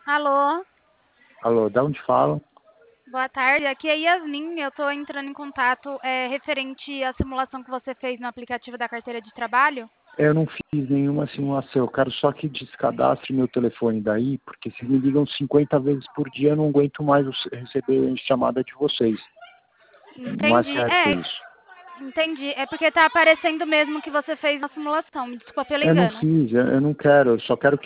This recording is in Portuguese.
Alô, Alô, da onde falam? boa tarde. Aqui é Yasmin. Eu estou entrando em contato referente à simulação que você fez no aplicativo da carteira de trabalho. Eu não fiz nenhuma simulação, eu quero só que descadastre meu telefone daí, porque se me ligam 50 vezes por dia, eu não aguento mais receber chamada de vocês. Não é Entendi. certo isso. Entendi. É porque está aparecendo mesmo que você fez na simulação. Me desculpa pelo Eu não engano. fiz, eu não quero, eu só quero que